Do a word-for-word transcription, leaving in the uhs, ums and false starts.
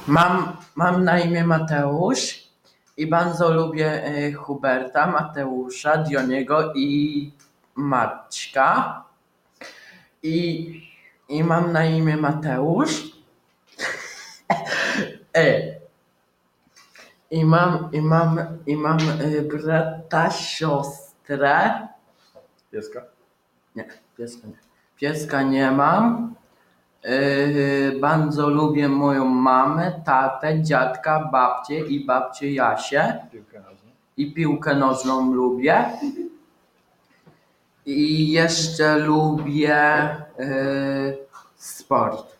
Mam, mam na imię Mateusz i bardzo lubię y, Huberta, Mateusza, Dioniego i Maćka. I, i mam na imię Mateusz. e, I mam, i mam, i mam y, brata, siostrę. Pieska? Nie, pieska nie. Pieska nie mam. Yy, bardzo lubię moją mamę, tatę, dziadka, babcię i babcię Jasię. Piłkę nożną. I piłkę nożną lubię. I jeszcze lubię yy, sport.